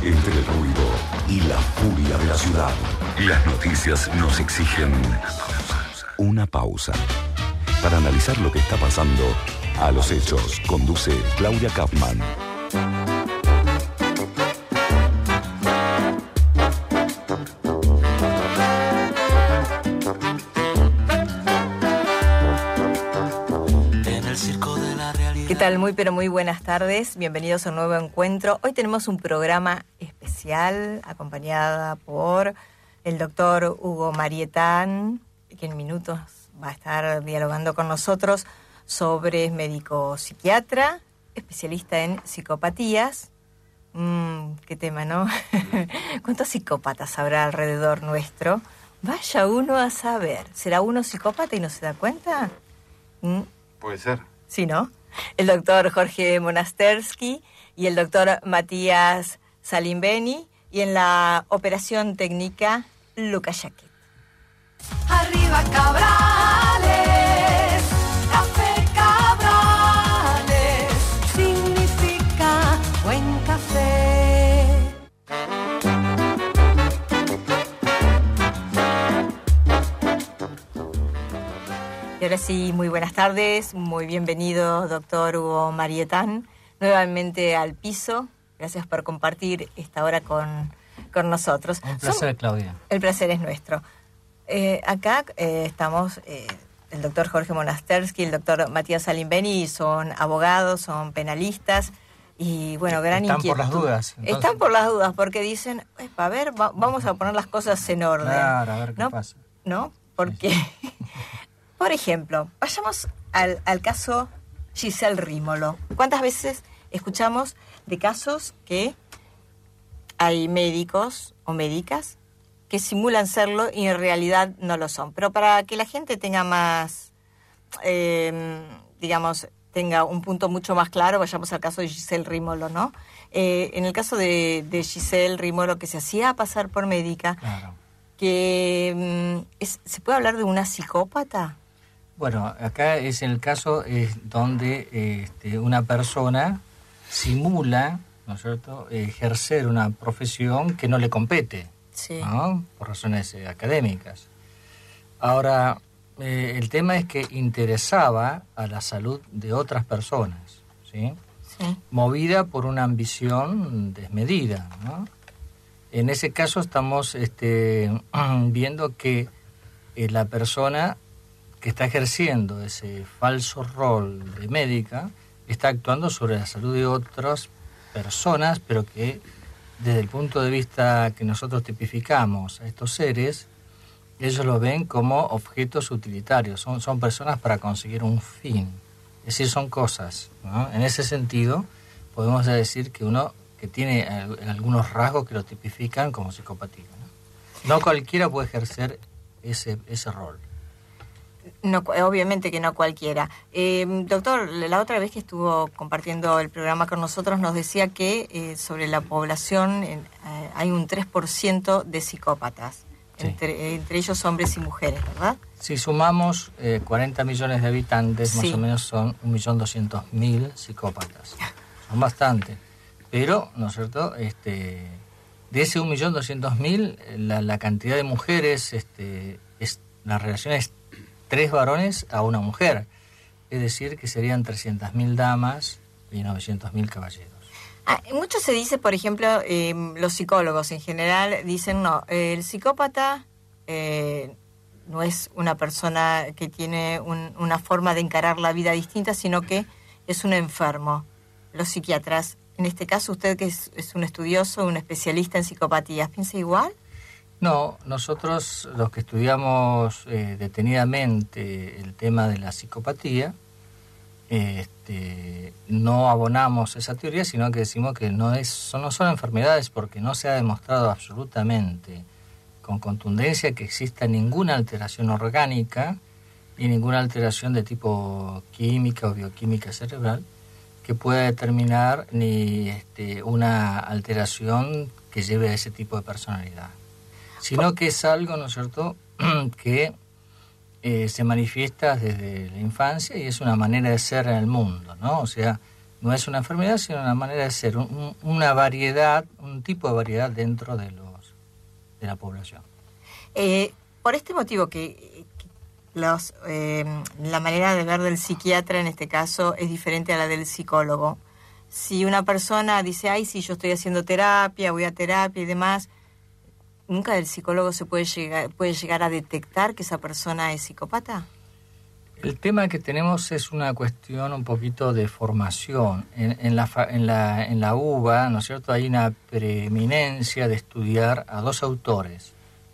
Entre el ruido y la furia de la ciudad, las noticias nos exigen una pausa. Para analizar lo que está pasando, a los hechos conduce Claudia Kaufmann. ¿Qué tal? Muy pero muy buenas tardes. Bienvenidos a un nuevo encuentro. Hoy tenemos un programa especial acompañada por el doctor Hugo Marietán, que en minutos va a estar dialogando con nosotros sobre médico psiquiatra, especialista en psicopatías. Qué tema, ¿no? ¿Cuántos psicópatas habrá alrededor nuestro? Vaya uno a saber. ¿Será uno psicópata y no se da cuenta? Puede ser. Sí, ¿no? El doctor Jorge Monastersky y el doctor Matías Salimbeni, y en la operación técnica, Lucas Yaquet. Arriba Cabrales, café Cabrales, significa buen café. Y ahora sí, muy buenas tardes, muy bienvenido, doctor Hugo Marietán, nuevamente al piso. Gracias por compartir esta hora con nosotros. Un placer, Claudia. El placer es nuestro. Acá estamos, el doctor Jorge Monastersky y el doctor Matías Salimbeni son abogados, son penalistas y, bueno, gran Están inquietud. por las dudas. Entonces... Están por las dudas porque dicen, a ver, vamos a poner las cosas en orden. Claro, a ver qué ¿no? pasa. ¿No? Porque, sí. Por ejemplo, vayamos al caso Giselle Rímolo. ¿Cuántas veces escuchamos de casos que hay médicos o médicas que simulan serlo y en realidad no lo son? Pero para que la gente tenga más, tenga un punto mucho más claro, vayamos al caso de Giselle Rímolo, ¿no? En el caso de Giselle Rímolo, que se hacía pasar por médica, claro. ¿Se puede hablar de una psicópata? Bueno, acá es el caso donde una persona simula, ¿no es cierto?, ejercer una profesión que no le compete, sí, ¿no?, por razones académicas. Ahora, el tema es que interesaba a la salud de otras personas, ¿sí? Sí. Movida por una ambición desmedida, ¿no? En ese caso estamos viendo que la persona que está ejerciendo ese falso rol de médica está actuando sobre la salud de otras personas, pero que desde el punto de vista que nosotros tipificamos a estos seres, ellos lo ven como objetos utilitarios, son personas para conseguir un fin, es decir, son cosas, ¿no? En ese sentido, podemos decir que uno que tiene algunos rasgos que lo tipifican como psicopatía, ¿no? No cualquiera puede ejercer ese rol. No, obviamente que no cualquiera. Doctor, la otra vez que estuvo compartiendo el programa con nosotros nos decía que sobre la población hay un 3% de psicópatas, sí, entre ellos hombres y mujeres, ¿verdad? Si sumamos 40 millones de habitantes, sí, más o menos son 1.200.000 psicópatas. Son bastante. Pero, ¿no es cierto?, de ese 1.200.000, la cantidad de mujeres, la relación es 3 varones a una mujer. Es decir, que serían 300.000 damas y 900.000 caballeros. Mucho se dice, por ejemplo, los psicólogos en general dicen, no, el psicópata no es una persona que tiene una forma de encarar la vida distinta, sino que es un enfermo. Los psiquiatras, en este caso, usted que es un estudioso, un especialista en psicopatías, ¿piensa igual? No, nosotros los que estudiamos detenidamente el tema de la psicopatía, no abonamos esa teoría, sino que decimos que no son enfermedades, porque no se ha demostrado absolutamente con contundencia que exista ninguna alteración orgánica y ninguna alteración de tipo química o bioquímica cerebral que pueda determinar ni una alteración que lleve a ese tipo de personalidad, sino que es algo, ¿no es cierto?, que se manifiesta desde la infancia y es una manera de ser en el mundo, ¿no? O sea, no es una enfermedad, sino una manera de ser, una variedad, un un tipo de variedad dentro de la población. Por este motivo que la manera de ver del psiquiatra en este caso es diferente a la del psicólogo. Si una persona dice, ay, sí, yo estoy haciendo terapia, voy a terapia y demás, ¿nunca el psicólogo se puede llegar a detectar que esa persona es psicópata? El tema que tenemos es una cuestión un poquito de formación. En la UBA, ¿no es cierto?, hay una preeminencia de estudiar a dos autores,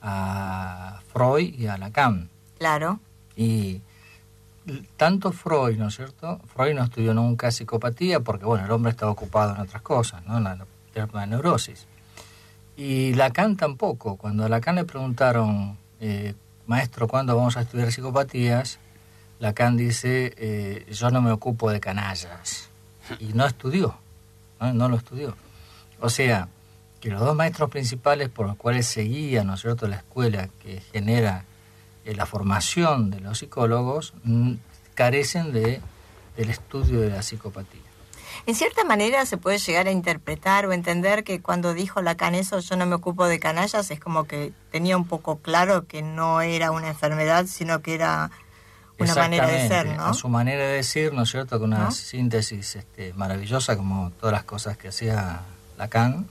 a Freud y a Lacan. Claro. Y tanto Freud, ¿no es cierto? Freud no estudió nunca psicopatía porque, bueno, el hombre estaba ocupado en otras cosas, ¿no? En la neurosis. Y Lacan tampoco. Cuando a Lacan le preguntaron, maestro, ¿cuándo vamos a estudiar psicopatías? Lacan dice, yo no me ocupo de canallas. Y no estudió, no lo estudió. O sea, que los dos maestros principales por los cuales seguía, ¿no es cierto?, la escuela que genera la formación de los psicólogos, carecen del estudio de la psicopatía. En cierta manera se puede llegar a interpretar o entender que cuando dijo Lacan eso, yo no me ocupo de canallas, es como que tenía un poco claro que no era una enfermedad, sino que era una manera de ser, ¿no? A su manera de decir, ¿no es cierto?, con una síntesis maravillosa, como todas las cosas que hacía Lacan,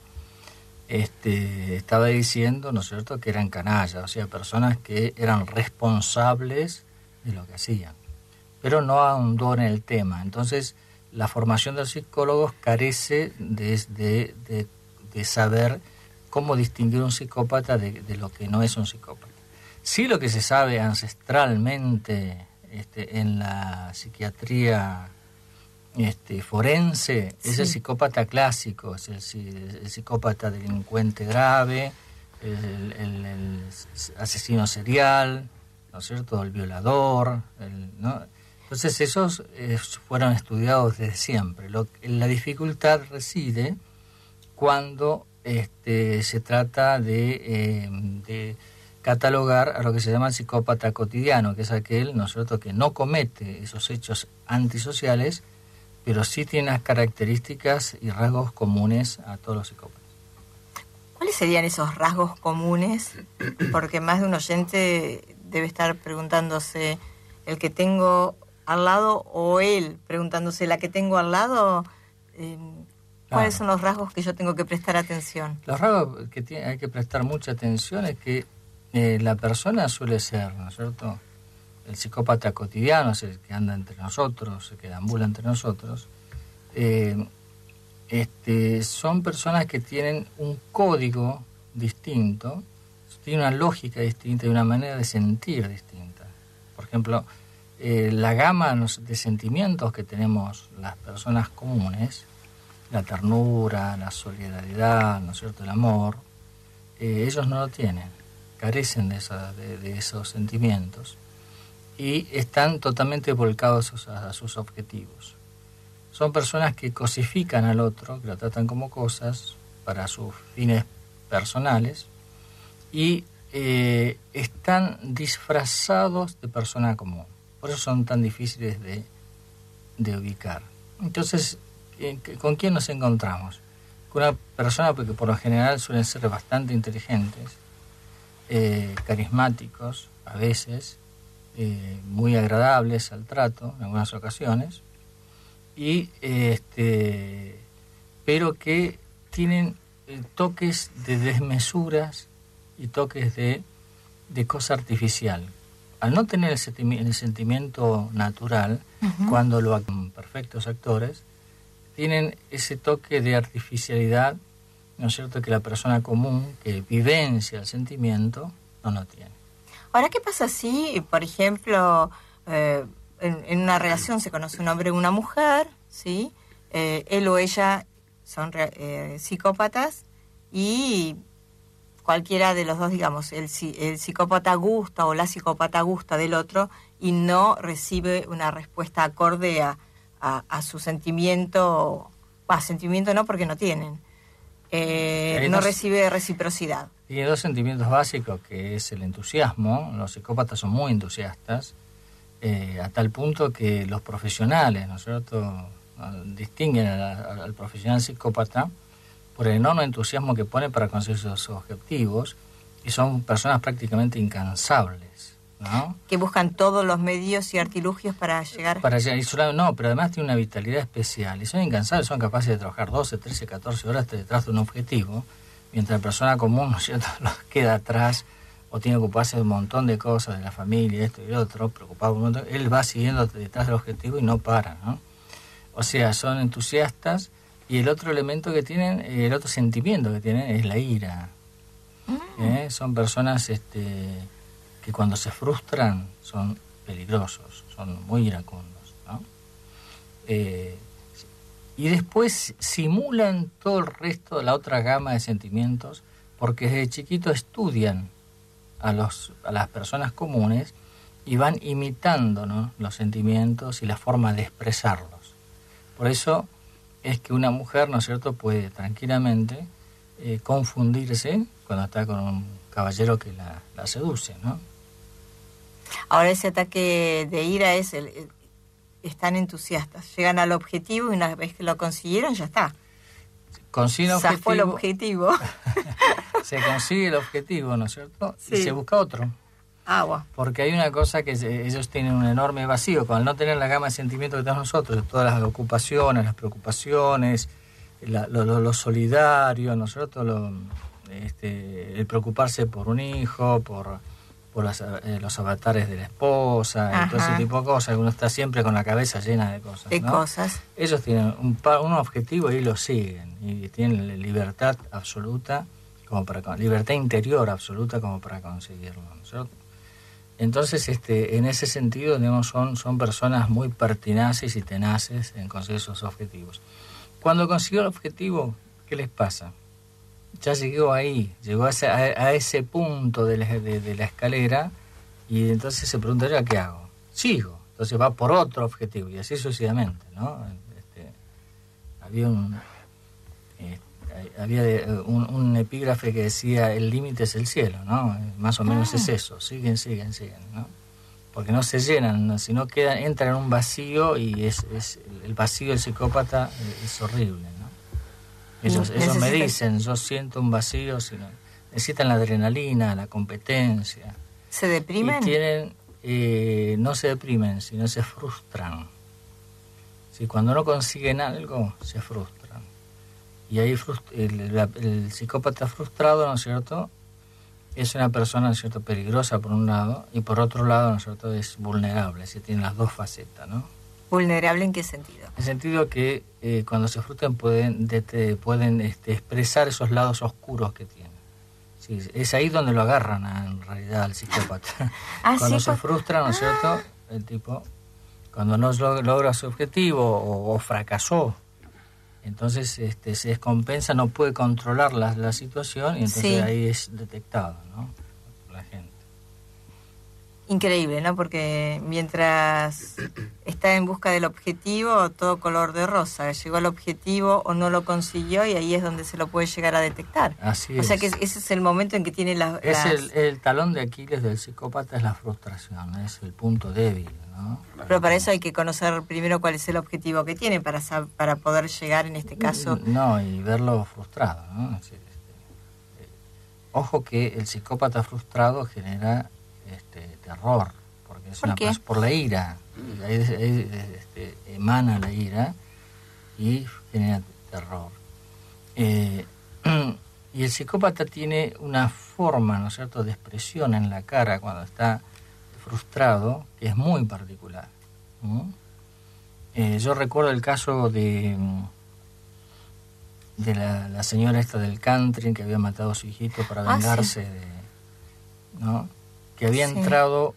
estaba diciendo, ¿no es cierto?, que eran canallas, o sea, personas que eran responsables de lo que hacían, pero no ahondó en el tema. Entonces, la formación de los psicólogos carece de saber cómo distinguir un psicópata de lo que no es un psicópata. Sí, lo que se sabe ancestralmente en la psiquiatría forense es el psicópata clásico, es el psicópata delincuente grave, el asesino serial, ¿no es cierto?, el violador, ¿no? Entonces esos fueron estudiados desde siempre. La dificultad reside cuando se trata de catalogar a lo que se llama el psicópata cotidiano, que es aquel, ¿no es cierto?, que no comete esos hechos antisociales, pero sí tiene unas características y rasgos comunes a todos los psicópatas. ¿Cuáles serían esos rasgos comunes? Porque más de un oyente debe estar preguntándose, ¿el que tengo al lado o él preguntándose, la que tengo al lado? ¿Cuáles son los rasgos que yo tengo que prestar atención? Los rasgos que hay que prestar mucha atención es que la persona suele ser, ¿no es cierto?, el psicópata cotidiano, es el que anda entre nosotros, el que deambula entre nosotros. Son personas que tienen un código distinto, tienen una lógica distinta y una manera de sentir distinta. Por ejemplo, la gama de sentimientos que tenemos las personas comunes, la ternura, la solidaridad, ¿no es cierto?, el amor, ellos no lo tienen, carecen de esos sentimientos y están totalmente volcados a sus objetivos. Son personas que cosifican al otro, que lo tratan como cosas para sus fines personales y están disfrazados de persona común. Por eso son tan difíciles de ubicar. Entonces, ¿con quién nos encontramos? Con una persona que por lo general suelen ser bastante inteligentes, carismáticos a veces, muy agradables al trato en algunas ocasiones, y pero que tienen toques de desmesuras y toques de cosa artificial. Al no tener el sentimiento natural, cuando lo hacen perfectos actores, tienen ese toque de artificialidad, ¿no es cierto?, que la persona común que vivencia el sentimiento no tiene. Ahora, ¿qué pasa si, por ejemplo, en una relación se conoce un hombre y una mujer, ¿sí? Él o ella son psicópatas y cualquiera de los dos, digamos, el psicópata gusta o la psicópata gusta del otro y no recibe una respuesta acorde a su sentimiento, sentimiento no, porque no tienen, no recibe reciprocidad. Tiene dos sentimientos básicos, que es el entusiasmo. Los psicópatas son muy entusiastas, a tal punto que los profesionales, ¿no es cierto?, distinguen al profesional psicópata por el enorme entusiasmo que ponen para conseguir sus objetivos, y son personas prácticamente incansables, ¿no? Que buscan todos los medios y artilugios para llegar. No, pero además tienen una vitalidad especial, y son incansables, son capaces de trabajar 12, 13, 14 horas detrás de un objetivo, mientras la persona común, ¿no es cierto?, los queda atrás, o tiene que ocuparse de un montón de cosas, de la familia, esto y lo otro, preocupado por un montón. Él va siguiendo detrás del objetivo y no para, ¿no? O sea, son entusiastas, y el otro elemento que tienen, el otro sentimiento que tienen es la ira. Son personas que cuando se frustran son peligrosos, son muy iracundos, ¿no? Y después simulan todo el resto de la otra gama de sentimientos, porque desde chiquito estudian a las personas comunes y van imitando, ¿no?, los sentimientos y la forma de expresarlos. Por eso es que una mujer, ¿no es cierto?, puede tranquilamente confundirse cuando está con un caballero que la seduce, ¿no? Ahora ese ataque de ira están entusiastas, llegan al objetivo y una vez que lo consiguieron ya está. Consigue Zafó el objetivo. Se consigue el objetivo, ¿no es cierto? Sí. Y se busca otro. Agua. Porque hay una cosa que ellos tienen un enorme vacío, con al no tener la gama de sentimientos que tenemos nosotros, de todas las ocupaciones, las preocupaciones, lo solidario, ¿no es cierto?, el preocuparse por un hijo, por los avatares de la esposa, y todo ese tipo de cosas, uno está siempre con la cabeza llena de cosas, de ¿no? cosas. Ellos tienen un objetivo y lo siguen, y tienen libertad absoluta, libertad interior absoluta como para conseguirlo, ¿no es cierto? Entonces, en ese sentido, digamos, son personas muy pertinaces y tenaces en conseguir sus objetivos. Cuando consiguió el objetivo, ¿qué les pasa? Ya llegó ahí, llegó a ese punto de la escalera, y entonces se preguntaría, ¿qué hago? Sigo. Entonces va por otro objetivo, y así sucesivamente, ¿no? Había un epígrafe que decía, el límite es el cielo, ¿no? Más o menos es eso, siguen, ¿no? Porque no se llenan, ¿no? Sino entran en un vacío, y el vacío del psicópata es horrible, ¿no? Ellos me dicen, yo siento un vacío, necesitan la adrenalina, la competencia. ¿Se deprimen? Y no se deprimen, sino se frustran. Si cuando no consiguen algo, se frustran. Y ahí el psicópata frustrado, ¿no es cierto?, es una persona, ¿no es cierto?, peligrosa por un lado, y por otro lado, ¿no es cierto?, es vulnerable, si tiene las dos facetas, ¿no? ¿Vulnerable en qué sentido? En el sentido que cuando se frustran pueden expresar esos lados oscuros que tienen. Sí, es ahí donde lo agarran en realidad al psicópata. Cuando se frustra, ¿no es cierto?, el tipo, cuando no logra su objetivo o fracasó, entonces se descompensa, no puede controlar la situación, y entonces ahí es detectado, ¿no?, por la gente. Increíble, ¿no? Porque mientras está en busca del objetivo, todo color de rosa. Llegó al objetivo o no lo consiguió, y ahí es donde se lo puede llegar a detectar. Así es. O sea que ese es el momento en que tiene el talón de Aquiles del psicópata, es la frustración, es el punto débil, ¿no? Pero para eso hay que conocer primero cuál es el objetivo que tiene para poder llegar, en este caso... No, y verlo frustrado, ¿no? Ojo que el psicópata frustrado genera terror, porque es por la ira, emana la ira y genera terror. Y el psicópata tiene una forma, ¿no es cierto?, de expresión en la cara cuando está frustrado, que es muy particular. Yo recuerdo el caso de la señora esta del country, que había matado a su hijito para vengarse ¿no?, que había entrado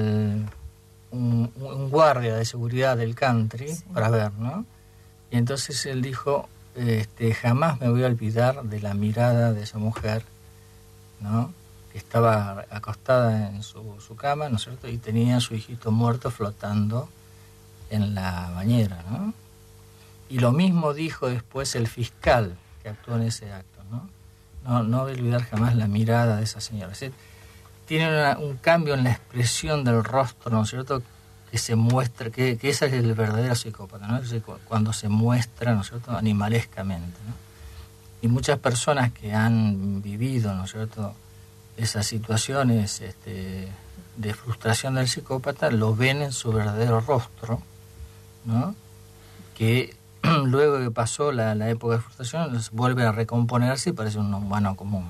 un guardia de seguridad del country para ver, ¿no? Y entonces él dijo, jamás me voy a olvidar de la mirada de esa mujer, ¿no?, que estaba acostada en su cama, ¿no es cierto?, y tenía a su hijito muerto flotando en la bañera, ¿no? Y lo mismo dijo después el fiscal que actuó en ese acto, ¿no? No voy a olvidar jamás la mirada de esa señora. Es decir, tiene un cambio en la expresión del rostro, ¿no es cierto?, que se muestra, que ese es el verdadero psicópata, ¿no? Cuando se muestra, ¿no es cierto?, animalescamente, ¿no? Y muchas personas que han vivido, ¿no es cierto?, esas situaciones de frustración del psicópata, lo ven en su verdadero rostro, ¿no? Que luego que pasó la época de frustración, vuelve a recomponerse y parece un humano común.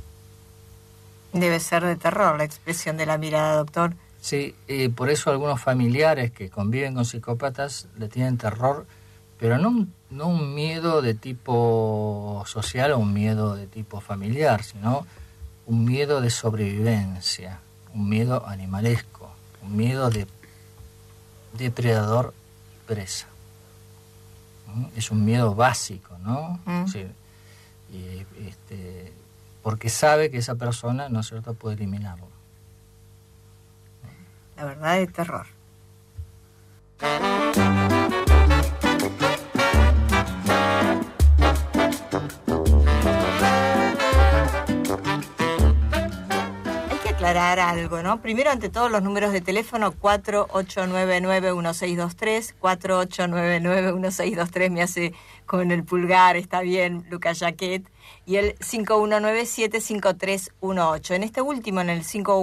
Debe ser de terror la expresión de la mirada, doctor. Sí, por eso algunos familiares que conviven con psicópatas le tienen terror, pero no un miedo de tipo social o un miedo de tipo familiar, sino un miedo de sobrevivencia, un miedo animalesco, un miedo de depredador y presa. Es un miedo básico, ¿no? Sí. Y, porque sabe que esa persona, ¿no es cierto?, puede eliminarlo. La verdad es terror. Aclarar algo, ¿no? Primero, ante todo, los números de teléfono 4899-1623, 4899-1623, me hace con el pulgar, está bien, Lucas Jaquet, y el 51975318. En este último, en el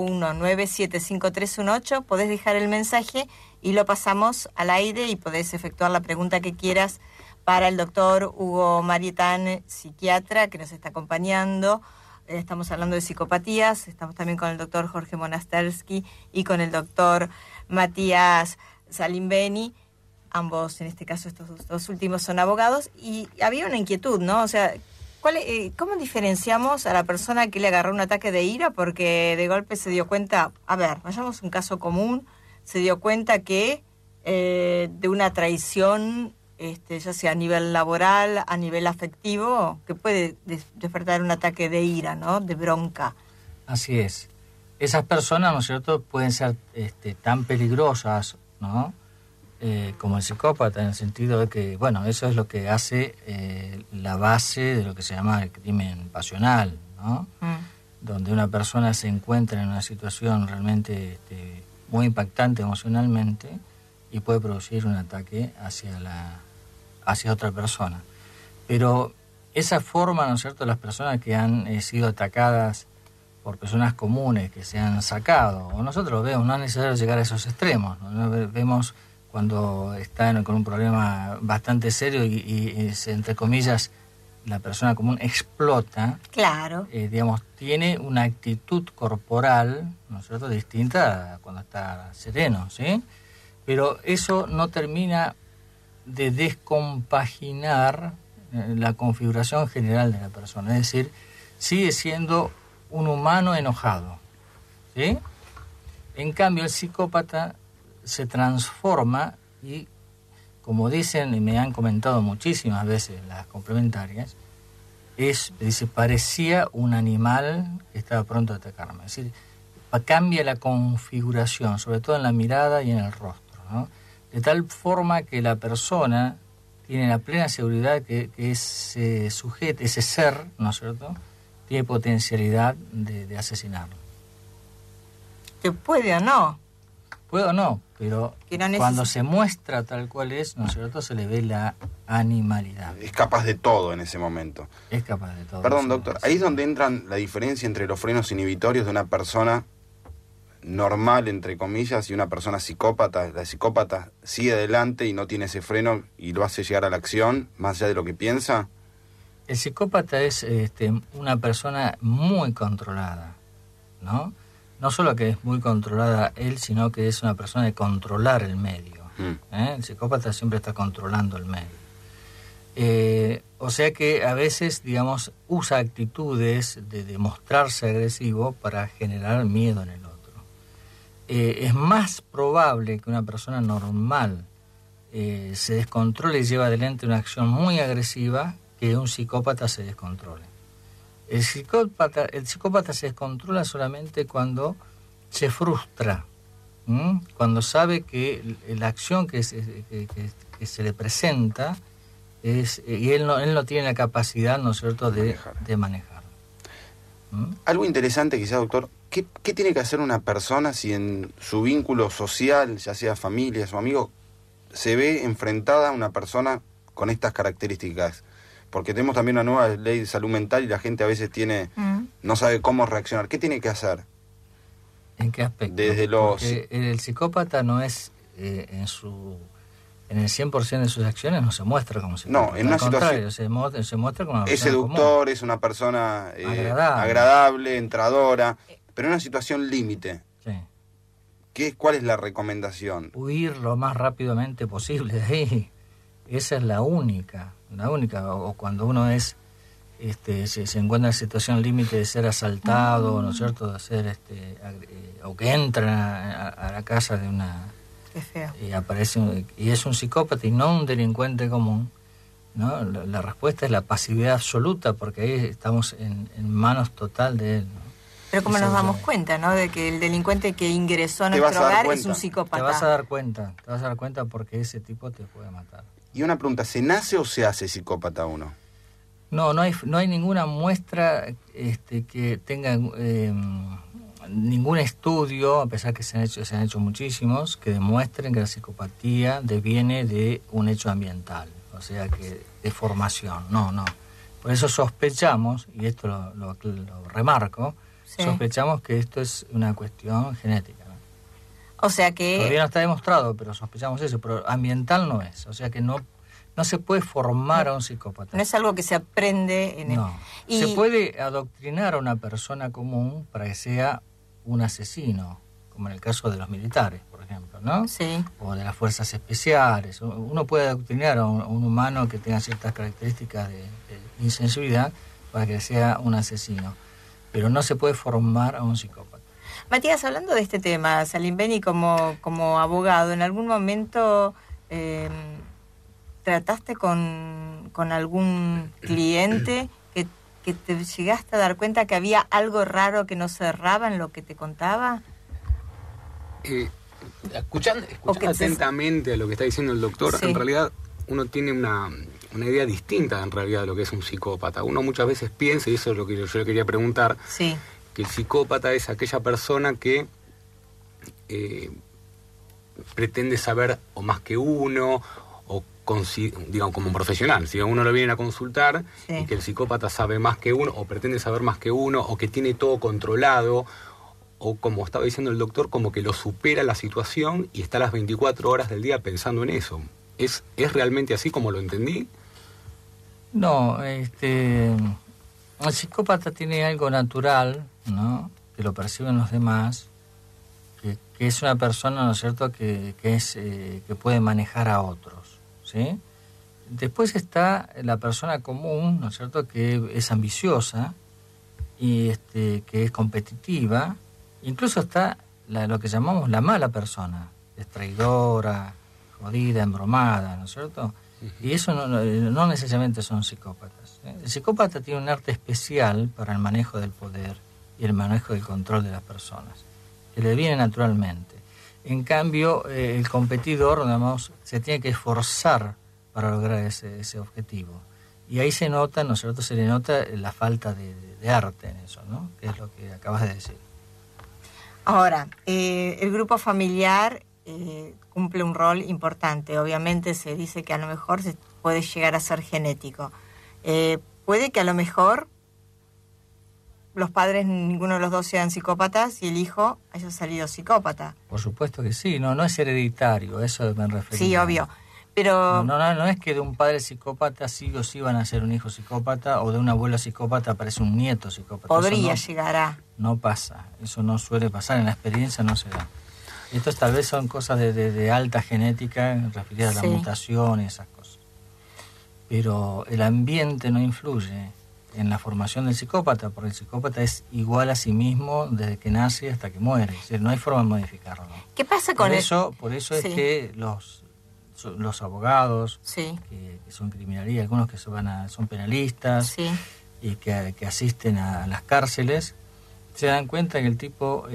51975318, podés dejar el mensaje y lo pasamos al aire y podés efectuar la pregunta que quieras para el doctor Hugo Marietán, psiquiatra, que nos está acompañando. Estamos hablando de psicopatías, estamos también con el doctor Jorge Monastersky y con el doctor Matías Salimbeni, ambos, en este caso estos dos últimos son abogados, y había una inquietud, ¿no? O sea, ¿cómo diferenciamos a la persona que le agarró un ataque de ira porque de golpe se dio cuenta, a ver, vayamos a un caso común, se dio cuenta que de una traición, ya sea a nivel laboral, a nivel afectivo, que puede despertar un ataque de ira, ¿no?, de bronca? Así es. Esas personas, ¿no es cierto?, pueden ser tan peligrosas, ¿no?, como el psicópata, en el sentido de que, bueno, eso es lo que hace la base de lo que se llama el crimen pasional, ¿no? Donde una persona se encuentra en una situación realmente muy impactante emocionalmente y puede producir un ataque hacia otra persona. Pero esa forma, ¿no es cierto?, las personas que han sido atacadas por personas comunes que se han sacado, o nosotros lo vemos, no es necesario llegar a esos extremos, ¿no? Vemos cuando están con un problema bastante serio y entre comillas, la persona común explota. Claro. Digamos, tiene una actitud corporal, ¿no es cierto?, distinta a cuando está sereno, ¿sí? Pero eso no termina de descompaginar la configuración general de la persona, es decir, sigue siendo un humano enojado, ¿sí? En cambio, el psicópata se transforma y, como dicen y me han comentado muchísimas veces las complementarias, dice, parecía un animal que estaba pronto a atacarme. Es decir, cambia la configuración, sobre todo en la mirada y en el rostro, ¿no? De tal forma que la persona tiene la plena seguridad que ese sujeto, ese ser, ¿no es cierto?, tiene potencialidad de asesinarlo. Que puede o no. Puede o no, pero cuando se muestra tal cual es, ¿no es cierto?, se le ve la animalidad. Es capaz de todo en ese momento. Es capaz de todo. Perdón, doctor, ahí es donde entra la diferencia entre los frenos inhibitorios de una persona normal, entre comillas, y una persona psicópata. La psicópata sigue adelante y no tiene ese freno y lo hace llegar a la acción, más allá de lo que piensa. El psicópata es una persona muy controlada, ¿no? No solo que es muy controlada él, sino que es una persona de controlar el medio. El psicópata siempre está controlando el medio. O sea que a veces, digamos, usa actitudes de mostrarse agresivo para generar miedo en el otro. Es más probable que una persona normal se descontrole y lleve adelante una acción muy agresiva que un psicópata se descontrole. El psicópata se descontrola solamente cuando se frustra, cuando sabe que la acción que se le presenta y él no tiene la capacidad, ¿no es cierto?, de manejar. Algo interesante quizás, doctor, ¿qué tiene que hacer una persona si en su vínculo social, ya sea familia o amigo, se ve enfrentada a una persona con estas características? porque tenemos también una nueva ley de salud mental y la gente a veces no sabe cómo reaccionar. ¿Qué tiene que hacer? ¿En qué aspecto? Porque el psicópata no es en el 100% de sus acciones no se muestra como psicópata. No, en una situación se muestra como una persona es seductor, común. es una persona agradable, entradora, pero en una situación límite. Sí. ¿Cuál es la recomendación? Huir lo más rápidamente posible de ahí. Esa es la única. O cuando uno es se encuentra en situación límite de ser asaltado, ¿no es cierto?, de ser o que entra a la casa de una... Qué feo. Y aparece y es un psicópata y no un delincuente común, ¿no? La respuesta es la pasividad absoluta, porque ahí estamos en manos total de él, ¿no? Pero como nos damos cuenta, ¿no?, de que el delincuente que ingresó a nuestro hogar es un psicópata. Te vas a dar cuenta porque ese tipo te puede matar. Y una pregunta, ¿se nace o se hace psicópata uno? No hay ninguna muestra que tenga ningún estudio, a pesar que se han hecho muchísimos, que demuestren que la psicopatía deviene de un hecho ambiental, o sea, que de formación. No. Por eso sospechamos, y esto lo remarco, sí, sospechamos que esto es una cuestión genética, ¿no? O sea que... Todavía no está demostrado, pero sospechamos eso, pero ambiental no es, o sea que no se puede formar a un psicópata. No es algo que se aprende No. Se puede adoctrinar a una persona común para que sea un asesino, como en el caso de los militares, por ejemplo, ¿no? Sí. O de las fuerzas especiales. Uno puede adoctrinar a un humano que tenga ciertas características de insensibilidad para que sea un asesino, pero no se puede formar a un psicópata. Matías, hablando de este tema, Salim Beni como abogado, ¿en algún momento trataste con algún cliente que te llegaste a dar cuenta que había algo raro que no cerraba en lo que te contaba? Escuchando atentamente a lo que está diciendo el doctor, sí, en realidad uno tiene una idea distinta en realidad de lo que es un psicópata. Uno muchas veces piensa, y eso es lo que yo le quería preguntar, sí, que el psicópata es aquella persona que pretende saber o más que uno, digamos, como un profesional. Si a uno lo vienen a consultar, sí, y que el psicópata sabe más que uno, o pretende saber más que uno, o que tiene todo controlado, o como estaba diciendo el doctor, como que lo supera la situación y está las 24 horas del día pensando en eso. ¿Es realmente así como lo entendí? No, el psicópata tiene algo natural, ¿no?, que lo perciben los demás, que es una persona, ¿no es cierto?, que puede manejar a otros, ¿sí? Después está la persona común, ¿no es cierto?, que es ambiciosa y que es competitiva. Incluso está lo que llamamos la mala persona, es traidora, jodida, embromada, ¿no es cierto? Y eso no necesariamente son psicópatas, ¿eh? El psicópata tiene un arte especial para el manejo del poder y el manejo del control de las personas, que le viene naturalmente. En cambio, el competidor, digamos, se tiene que esforzar para lograr ese objetivo. Y ahí se nota, ¿no es cierto?, se le nota la falta de arte en eso, ¿no?, que es lo que acabas de decir. Ahora, el grupo familiar cumple un rol importante. Obviamente se dice que a lo mejor se puede llegar a ser genético. Puede que a lo mejor los padres, ninguno de los dos sean psicópatas y el hijo haya salido psicópata. Por supuesto que sí, no es hereditario, eso me refería. Sí, obvio. Pero no es que de un padre psicópata sí o sí van a ser un hijo psicópata, o de un abuelo psicópata aparece un nieto psicópata. Podría llegar a... No pasa, eso no suele pasar, en la experiencia no se da. Estos tal vez son cosas de alta genética, referidas a la mutación y esas cosas. Pero el ambiente no influye en la formación del psicópata, porque el psicópata es igual a sí mismo desde que nace hasta que muere. Es decir, no hay forma de modificarlo. ¿Qué pasa con eso? Por eso es que los abogados, sí, que son criminalistas, algunos que son penalistas, sí, y que asisten a las cárceles, se dan cuenta que el tipo,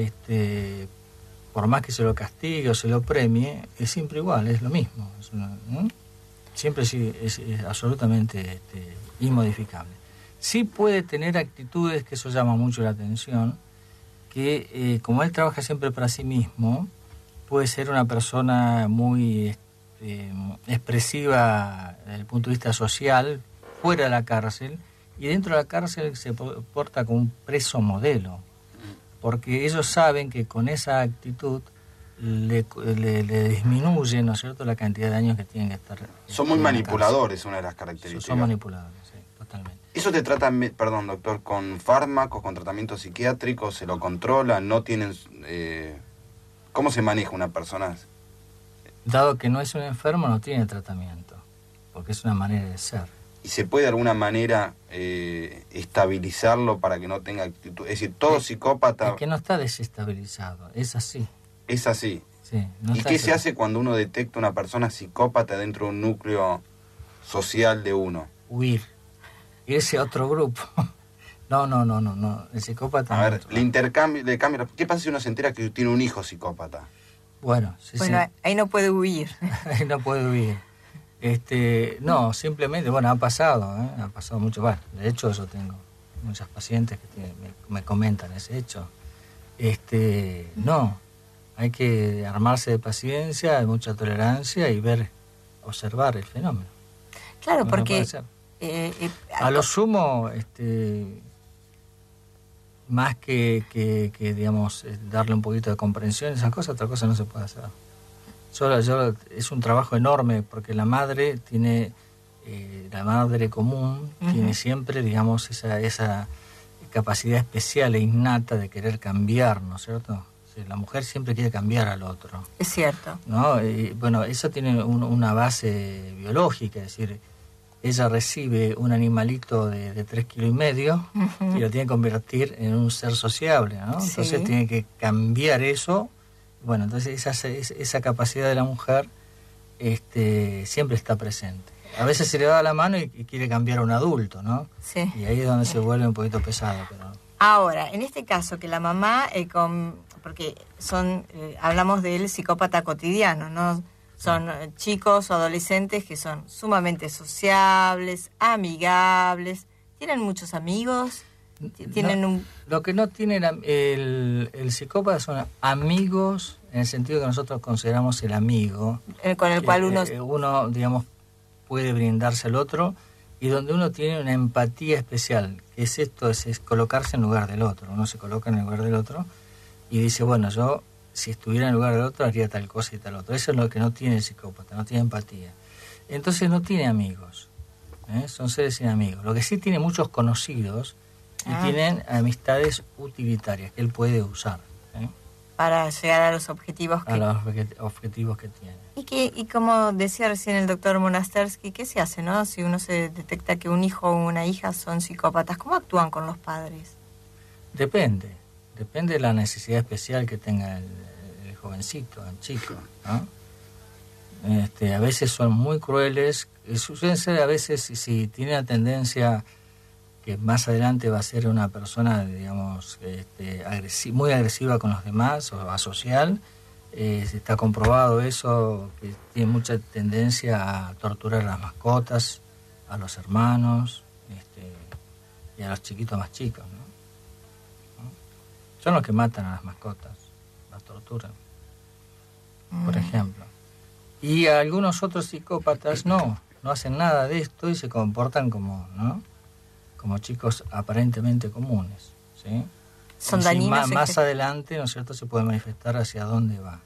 por más que se lo castigue o se lo premie, es siempre igual, es lo mismo. Siempre es absolutamente inmodificable. Sí puede tener actitudes, que eso llama mucho la atención, que como él trabaja siempre para sí mismo, puede ser una persona muy expresiva desde el punto de vista social, fuera de la cárcel, y dentro de la cárcel se porta como un preso modelo, porque ellos saben que con esa actitud le disminuye, ¿no es cierto?, la cantidad de años que tienen que estar. Son muy manipuladores, una de las características. Son manipuladores, sí, totalmente. ¿Eso te tratan, perdón, doctor, con fármacos, con tratamientos psiquiátricos? ¿Se lo controla? ¿No tienen...? ¿Cómo se maneja una persona? Dado que no es un enfermo, no tiene tratamiento, porque es una manera de ser. ¿Y se puede de alguna manera estabilizarlo para que no tenga actitud? Es decir, todo psicópata... Es que no está desestabilizado, es así. Es así. Sí, no ¿Y qué se hace cuando uno detecta una persona psicópata dentro de un núcleo social de uno? Huir. Irse a otro grupo. No. El psicópata... A ver, le cambia... ¿Qué pasa si uno se entera que tiene un hijo psicópata? Bueno, ahí no puede huir. Ahí no puede huir. No, simplemente, bueno, ha pasado mucho. Bueno, de hecho yo tengo muchas pacientes que me comentan ese hecho. No, hay que armarse de paciencia, de mucha tolerancia y observar el fenómeno. Claro, no porque... a lo sumo, más que digamos, darle un poquito de comprensión, esas cosas, otra cosa no se puede hacer. Es un trabajo enorme porque la madre tiene, la madre común, tiene siempre, digamos, esa capacidad especial e innata de querer cambiar, ¿no es cierto? O sea, la mujer siempre quiere cambiar al otro. Es cierto. ¿No? Y, bueno, eso tiene una base biológica, es decir, ella recibe un animalito de 3,5 kilos y lo tiene que convertir en un ser sociable, ¿no? Sí. Entonces tiene que cambiar eso. Bueno, entonces esa capacidad de la mujer siempre está presente. A veces se le da la mano y quiere cambiar a un adulto, ¿no? Sí. Y ahí es donde se vuelve un poquito pesado. Pero... Ahora, en este caso, que la mamá, porque hablamos del psicópata cotidiano, ¿no? Son chicos o adolescentes que son sumamente sociables, amigables, tienen muchos amigos, tienen Lo que no tiene el psicópata son amigos, en el sentido que nosotros consideramos el amigo. Con el cual uno, digamos, puede brindarse al otro y donde uno tiene una empatía especial, que es esto, es colocarse en lugar del otro. Uno se coloca en el lugar del otro y dice, bueno, yo... si estuviera en lugar del otro, haría tal cosa y tal otro. Eso es lo que no tiene el psicópata, no tiene empatía. Entonces no tiene amigos, son seres sin amigos. Lo que sí tiene muchos conocidos y tienen amistades utilitarias que él puede usar. Para llegar a los objetivos que... A los objetivos que tiene. Y como decía recién el doctor Monastersky, ¿qué se hace, no? Si uno se detecta que un hijo o una hija son psicópatas, ¿cómo actúan con los padres? Depende de la necesidad especial que tenga el jovencito, el chico, ¿no? A veces son muy crueles, suelen ser a veces, si tiene la tendencia que más adelante va a ser una persona, digamos, muy agresiva con los demás o asocial, está comprobado eso, que tiene mucha tendencia a torturar a las mascotas, a los hermanos, y a los chiquitos más chicos, ¿no? Son los que matan a las mascotas, las torturan, por ejemplo. Y algunos otros psicópatas no hacen nada de esto y se comportan como chicos aparentemente comunes, ¿sí? Son dañinos. Más adelante, ¿no es cierto?, se puede manifestar hacia dónde va.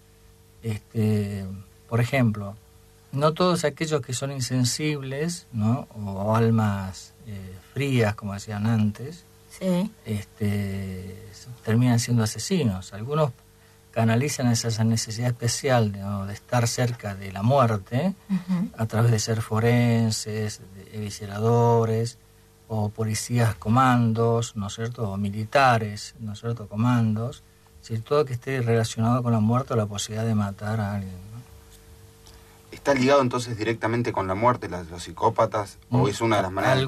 Por ejemplo, no todos aquellos que son insensibles, ¿no?, o almas frías, como decían antes, sí, terminan siendo asesinos. Algunos canalizan esa necesidad especial de estar cerca de la muerte a través de ser forenses, de evisceradores o policías comandos, ¿no es cierto?, o militares, ¿no es cierto?, comandos, es decir, todo que esté relacionado con la muerte o la posibilidad de matar a alguien, ¿no? ¿Está ligado entonces directamente con la muerte, los psicópatas, o es una de las maneras?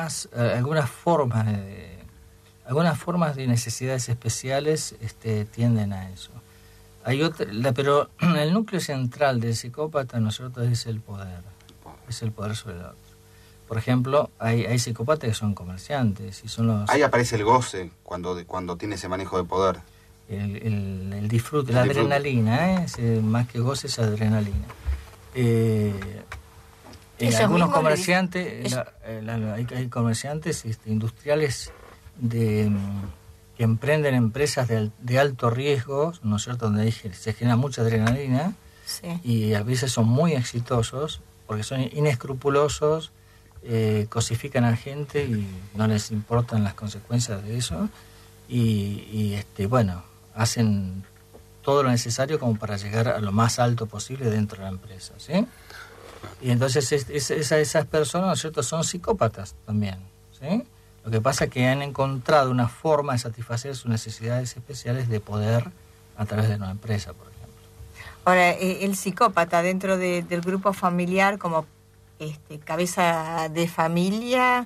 Algunas formas de necesidades especiales tienden a eso. Hay pero el núcleo central del psicópata, ¿no es cierto?, es el poder. Es el poder sobre el otro. Por ejemplo, hay psicópatas que son comerciantes y son los... Ahí aparece el goce cuando tiene ese manejo de poder. El disfrute, la adrenalina, más que goce es adrenalina. Algunos comerciantes, hay comerciantes industriales que emprenden empresas de alto riesgo, ¿no es cierto?, donde se genera mucha adrenalina, sí, y a veces son muy exitosos porque son inescrupulosos, cosifican a gente y no les importan las consecuencias de eso, y bueno, hacen todo lo necesario como para llegar a lo más alto posible dentro de la empresa, ¿sí? Y entonces esas personas, ¿no es cierto?, son psicópatas también, ¿sí? Lo que pasa es que han encontrado una forma de satisfacer sus necesidades especiales de poder a través de una empresa, por ejemplo. Ahora, el psicópata dentro del grupo familiar, como cabeza de familia,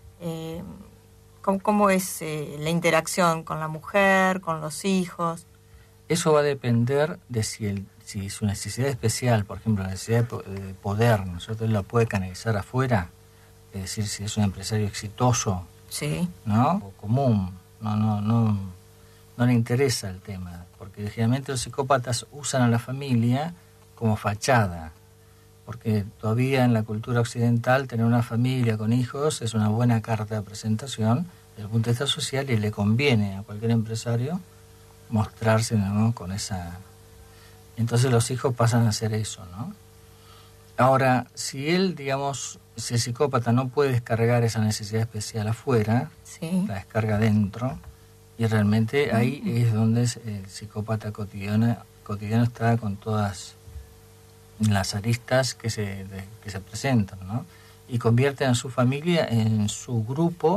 ¿cómo es la interacción con la mujer, con los hijos? Eso va a depender de si su necesidad especial, por ejemplo, la necesidad de poder, ¿no es cierto?, él la puede canalizar afuera, es decir, si es un empresario exitoso, sí, ¿no?, o común, no le interesa el tema, porque generalmente los psicópatas usan a la familia como fachada, porque todavía en la cultura occidental tener una familia con hijos es una buena carta de presentación desde el punto de vista social, y le conviene a cualquier empresario mostrarse, ¿no?, con esa. Entonces los hijos pasan a hacer eso, ¿no? Ahora, si él, digamos, si el psicópata no puede descargar esa necesidad especial afuera, sí, la descarga dentro, y realmente ahí es donde el psicópata cotidiano está con todas las aristas que se presentan, ¿no? Y convierte a su familia en su grupo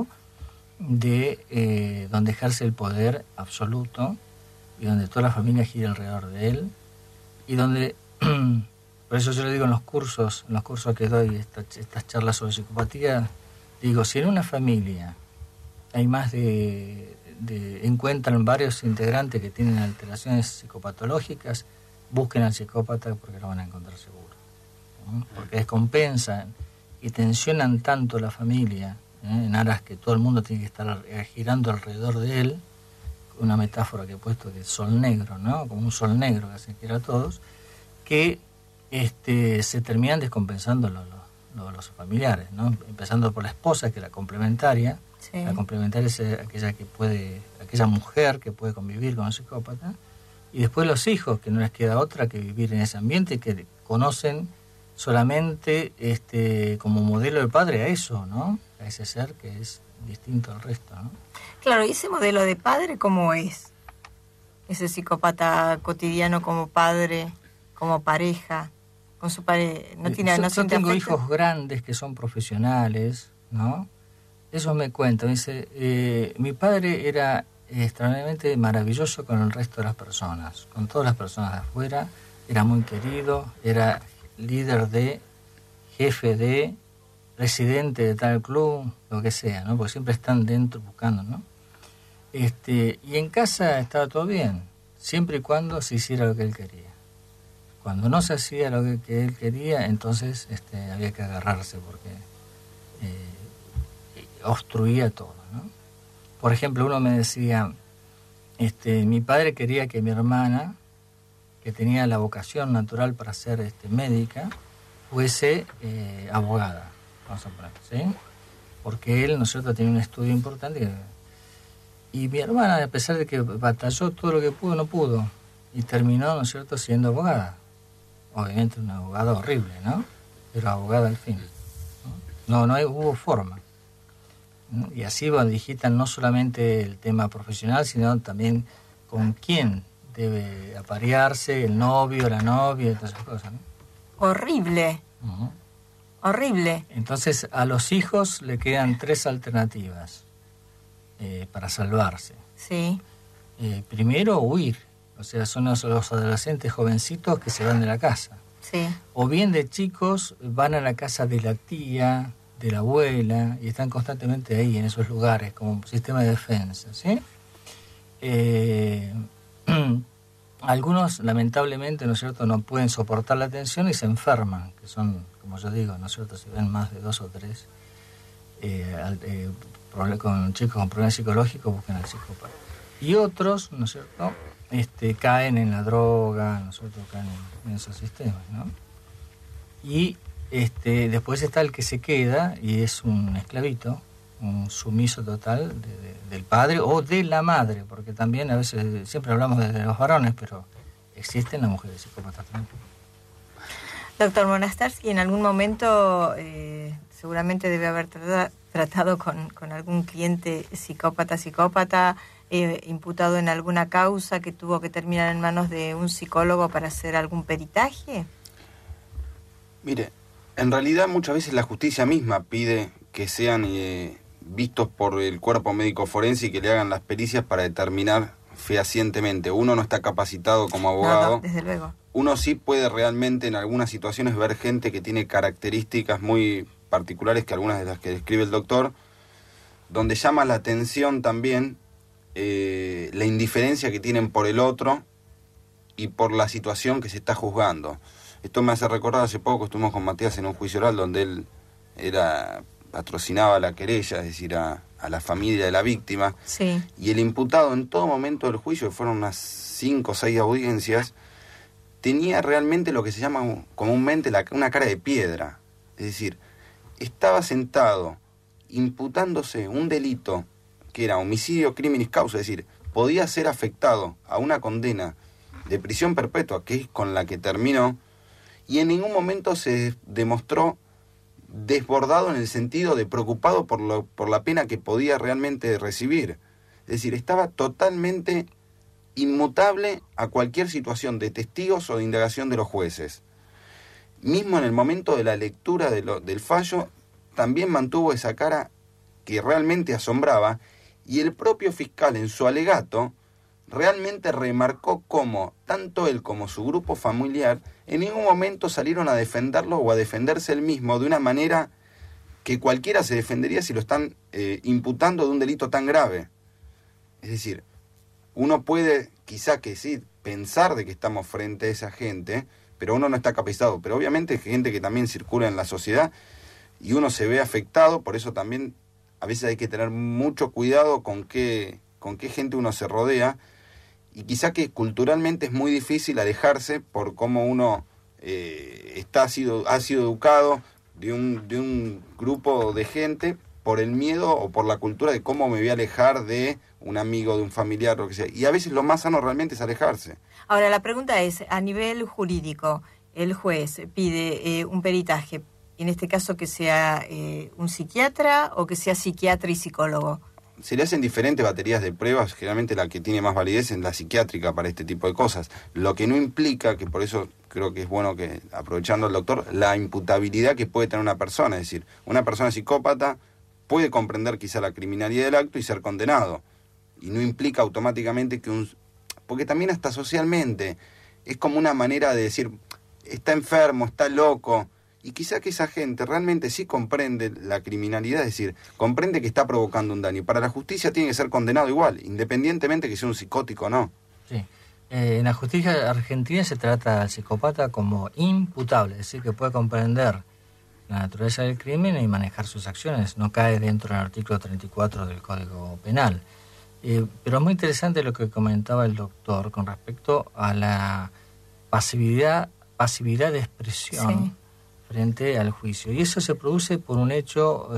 de donde ejerce el poder absoluto, y donde toda la familia gira alrededor de él, y donde, por eso yo le digo en los cursos que doy, estas charlas sobre psicopatía, digo, si en una familia hay más encuentran varios integrantes que tienen alteraciones psicopatológicas, busquen al psicópata porque lo van a encontrar seguro, ¿no? Porque descompensan y tensionan tanto la familia, en aras que todo el mundo tiene que estar girando alrededor de él, una metáfora que he puesto de sol negro, ¿no?, como un sol negro que hace girar a todos, que se terminan descompensando los familiares, ¿no? Empezando por la esposa, que es la complementaria. Sí. La complementaria es aquella mujer que puede convivir con un psicópata, y después los hijos, que no les queda otra que vivir en ese ambiente, y que conocen solamente como modelo de padre a eso, ¿no?, a ese ser que es distinto al resto, ¿no? Claro, ¿y ese modelo de padre cómo es? Ese psicópata cotidiano como padre, como pareja, con su pareja, no tiene, no se yo tengo hijos grandes que son profesionales, ¿no? Ellos me cuentan, dice, mi padre era extraordinariamente maravilloso con el resto de las personas, con todas las personas de afuera, era muy querido, era líder de, jefe de, presidente de tal club, lo que sea, ¿no? Porque siempre están dentro buscando, ¿no? Y en casa estaba todo bien, siempre y cuando se hiciera lo que él quería. Cuando no se hacía lo que él quería, entonces había que agarrarse porque obstruía todo, ¿no? Por ejemplo, uno me decía, mi padre quería que mi hermana, que tenía la vocación natural para ser médica, fuese abogada, vamos a poner, ¿sí? Porque él, ¿no es cierto?, tenía un estudio importante. Y mi hermana, a pesar de que batalló todo lo que pudo, no pudo. Y terminó, ¿no es cierto?, siendo abogada. Obviamente una abogada horrible, ¿no? Pero abogada al fin. No hubo forma. ¿No? Y así digitan no solamente el tema profesional, sino también con quién debe aparearse, el novio, la novia, todas esas cosas, ¿no? Horrible. Uh-huh. Horrible. Entonces a los hijos le quedan 3 alternativas para salvarse. Sí. Primero, huir. O sea, son los adolescentes jovencitos que se van de la casa. Sí. O bien de chicos van a la casa de la tía, de la abuela, y están constantemente ahí, en esos lugares, como un sistema de defensa, ¿sí? Algunos, lamentablemente, ¿no es cierto?, no pueden soportar la tensión y se enferman, que son, como yo digo, ¿no es cierto?, si ven más de 2 o 3 con chicos con problemas psicológicos, buscan al psicópata. Y otros, ¿no es cierto?, caen en la droga, ¿no es cierto?, caen en esos sistemas, ¿no? Y Después está el que se queda y es un esclavito, un sumiso total del padre o de la madre, porque también a veces siempre hablamos de los varones, pero existen las mujeres psicópatas también. Doctor Monastersky, en algún momento seguramente debe haber tratado con algún cliente psicópata, imputado en alguna causa que tuvo que terminar en manos de un psicólogo para hacer algún peritaje. Mire, en realidad muchas veces la justicia misma pide que sean vistos por el cuerpo médico forense y que le hagan las pericias para determinar fehacientemente. Uno no está capacitado como abogado. No, desde luego. Uno sí puede realmente en algunas situaciones ver gente que tiene características muy particulares, que algunas de las que describe el doctor, donde llama la atención también la indiferencia que tienen por el otro y por la situación que se está juzgando. Esto me hace recordar, hace poco estuvimos con Matías en un juicio oral donde él patrocinaba la querella, es decir, a la familia de la víctima. Sí. Y el imputado en todo momento del juicio, fueron unas 5 o 6 audiencias, tenía realmente lo que se llama comúnmente una cara de piedra. Es decir, estaba sentado imputándose un delito que era homicidio criminis causa, es decir, podía ser afectado a una condena de prisión perpetua, que es con la que terminó, y en ningún momento se demostró desbordado en el sentido de preocupado por la pena que podía realmente recibir. Es decir, estaba totalmente inmutable a cualquier situación de testigos o de indagación de los jueces. Mismo en el momento de la lectura del fallo, también mantuvo esa cara que realmente asombraba, y el propio fiscal en su alegato realmente remarcó cómo tanto él como su grupo familiar en ningún momento salieron a defenderlo o a defenderse él mismo de una manera que cualquiera se defendería si lo están imputando de un delito tan grave. Es decir, uno puede quizá que sí pensar de que estamos frente a esa gente, pero uno no está capacitado. Pero obviamente hay gente que también circula en la sociedad y uno se ve afectado, por eso también a veces hay que tener mucho cuidado con qué gente uno se rodea, y quizá que culturalmente es muy difícil alejarse por cómo uno ha sido educado de un grupo de gente, por el miedo o por la cultura de cómo me voy a alejar de un amigo, de un familiar, lo que sea. Y a veces lo más sano realmente es alejarse. Ahora, la pregunta es, a nivel jurídico, el juez pide un peritaje, en este caso que sea un psiquiatra o que sea psiquiatra y psicólogo. Se le hacen diferentes baterías de pruebas, generalmente la que tiene más validez es la psiquiátrica para este tipo de cosas. Lo que no implica, que por eso creo que es bueno que, aprovechando al doctor, la imputabilidad que puede tener una persona. Es decir, una persona psicópata puede comprender quizá la criminalidad del acto y ser condenado. Y no implica automáticamente porque también hasta socialmente es como una manera de decir, está enfermo, está loco. Y quizá que esa gente realmente sí comprende la criminalidad, es decir, comprende que está provocando un daño. Y para la justicia tiene que ser condenado igual, independientemente que sea un psicótico o no. Sí. En la justicia argentina se trata al psicópata como imputable, es decir, que puede comprender la naturaleza del crimen y manejar sus acciones. No cae dentro del artículo 34 del Código Penal. Pero es muy interesante lo que comentaba el doctor con respecto a la pasividad de expresión. Sí. Frente al juicio. Y eso se produce por un hecho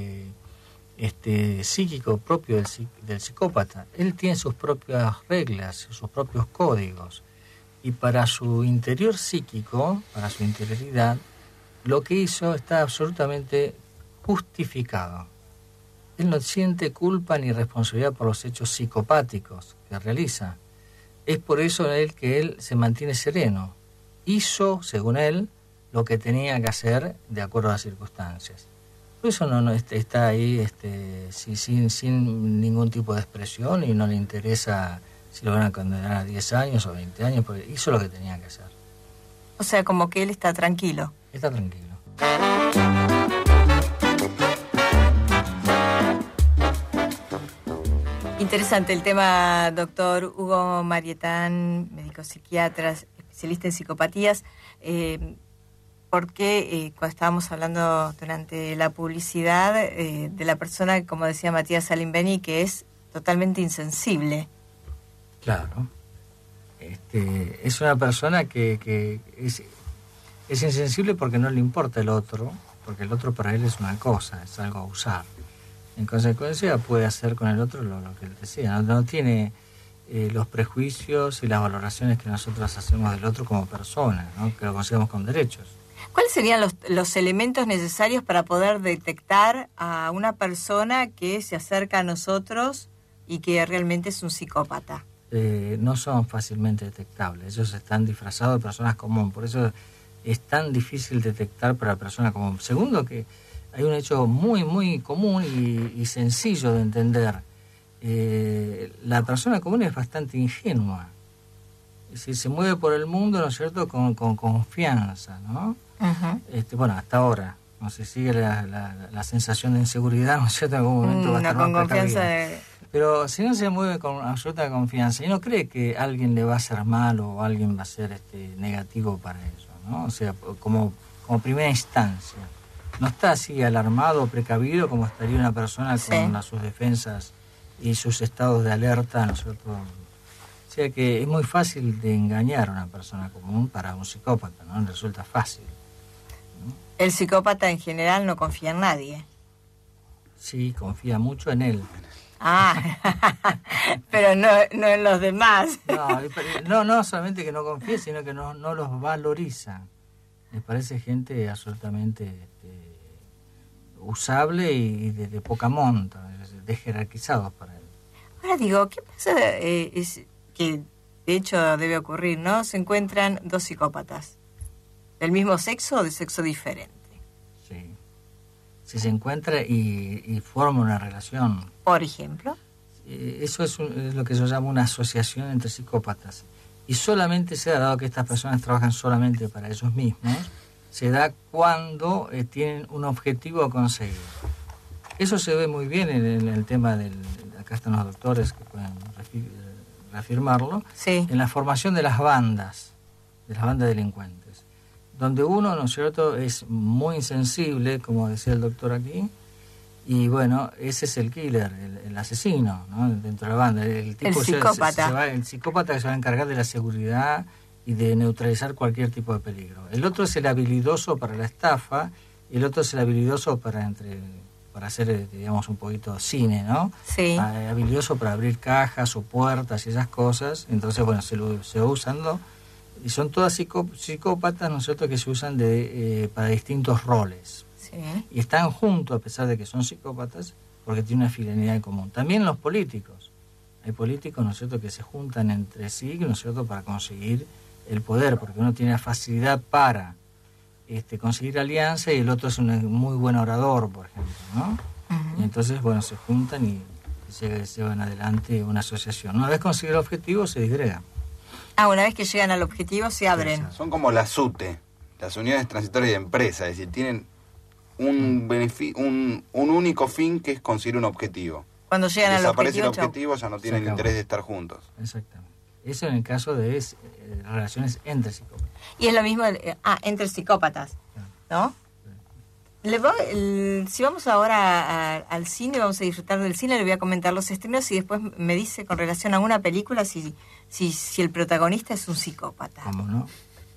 psíquico propio del psicópata. Él tiene sus propias reglas, sus propios códigos. Y para su interior psíquico, para su interioridad, lo que hizo está absolutamente justificado. Él no siente culpa ni responsabilidad por los hechos psicopáticos que realiza. Es por eso que él se mantiene sereno. Hizo, según él, lo que tenía que hacer de acuerdo a las circunstancias. Por eso no está ahí sin ningún tipo de expresión y no le interesa si lo van a condenar a 10 años o 20 años, porque hizo lo que tenía que hacer. O sea, como que él está tranquilo. Está tranquilo. Interesante el tema, doctor Hugo Marietán, médico psiquiatra, especialista en psicopatías. Porque cuando estábamos hablando durante la publicidad de la persona, como decía Matías Salimbeni, que es totalmente insensible. Claro. Es una persona que Es insensible porque no le importa el otro, porque el otro para él es una cosa, es algo a usar. En consecuencia puede hacer con el otro lo que él desea. No tiene los prejuicios y las valoraciones que nosotros hacemos del otro como persona, ¿no? Que lo consideramos con derechos. ¿Cuáles serían los elementos necesarios para poder detectar a una persona que se acerca a nosotros y que realmente es un psicópata? No son fácilmente detectables. Ellos están disfrazados de personas comunes. Por eso es tan difícil detectar para la persona común. Segundo, que hay un hecho muy, muy común y sencillo de entender. La persona común es bastante ingenua. Es decir, se mueve por el mundo, ¿no es cierto?, con confianza, ¿no? Uh-huh. Bueno, hasta ahora. No se sigue la sensación de inseguridad, ¿no es cierto? En algún momento va a estar con más confianza precavida. Pero si no se mueve con absoluta confianza y no cree que alguien le va a hacer mal o alguien va a ser negativo para eso, ¿no? O sea, como primera instancia. No está así alarmado o precavido como estaría una persona con sus defensas y sus estados de alerta, ¿no es cierto? O sea que es muy fácil de engañar a una persona común para un psicópata, ¿no? Le resulta fácil, ¿no? El psicópata en general no confía en nadie. Sí, confía mucho en él. Pero no en los demás. No solamente que no confíe, sino que no los valoriza. Me parece gente absolutamente usable y de poca monta, desjerarquizados para él. Ahora digo, ¿qué pasa? Es que de hecho debe ocurrir, ¿no? Se encuentran dos psicópatas, ¿del mismo sexo o de sexo diferente? Sí. Si se encuentra y forma una relación. Por ejemplo. Eso es lo que se llama una asociación entre psicópatas. Y solamente se da, dado que estas personas trabajan solamente para ellos mismos, se da cuando tienen un objetivo a conseguir. Eso se ve muy bien en el tema del... Acá están los doctores que pueden reafirmarlo. Sí. En la formación de las bandas delincuentes. Donde uno, ¿no es cierto?, es muy insensible, como decía el doctor aquí, y bueno, ese es el killer, el asesino, ¿no?, dentro de la banda. El psicópata. El psicópata que se va a encargar de la seguridad y de neutralizar cualquier tipo de peligro. El otro es el habilidoso para la estafa, y el otro es el habilidoso para hacer, digamos, un poquito cine, ¿no? Sí. Habilidoso para abrir cajas o puertas y esas cosas. Entonces, bueno, se va usando... Y son todas psicópatas, ¿no es cierto?, que se usan para distintos roles. Sí. Y están juntos, a pesar de que son psicópatas, porque tienen una fidelidad en común. También los políticos. Hay políticos, ¿no es cierto?, que se juntan entre sí, ¿no es cierto?, para conseguir el poder, porque uno tiene la facilidad para conseguir alianza y el otro es un muy buen orador, por ejemplo, ¿no? Uh-huh. Y entonces, bueno, se juntan y se llevan adelante una asociación. Una vez conseguido el objetivo, se disgrega. Una vez que llegan al objetivo se abren. Son como las UTE, las unidades transitorias de empresa, es decir, tienen un único fin, que es conseguir un objetivo. Cuando llegan al objetivo, desaparece el objetivo, ya no tienen el interés de estar juntos. Exactamente. Eso en el caso de relaciones entre psicópatas. Y es lo mismo entre psicópatas, ¿no? Si vamos ahora al cine, vamos a disfrutar del cine, le voy a comentar los estrenos y después me dice con relación a una película si el protagonista es un psicópata. ¿Cómo no?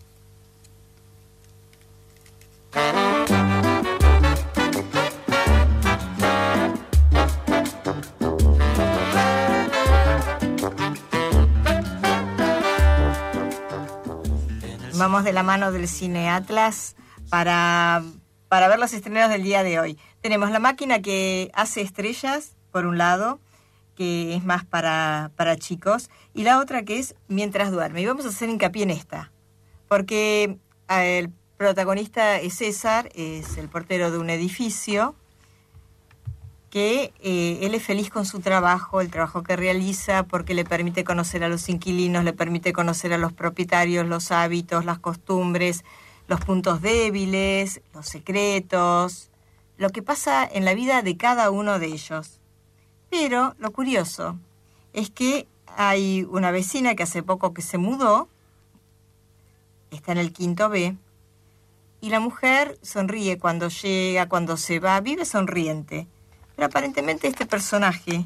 Vamos de la mano del Cine Atlas para ver los estrenos del día de hoy. Tenemos La máquina que hace estrellas, por un lado, que es más para chicos, y la otra que es Mientras duerme. Y vamos a hacer hincapié en esta, porque el protagonista es César, es el portero de un edificio, que él es feliz con su trabajo, el trabajo que realiza, porque le permite conocer a los inquilinos, le permite conocer a los propietarios, los hábitos, las costumbres, los puntos débiles, los secretos, lo que pasa en la vida de cada uno de ellos. Pero lo curioso es que hay una vecina que hace poco que se mudó, está en el 5º B, y la mujer sonríe cuando llega, cuando se va, vive sonriente. Pero aparentemente este personaje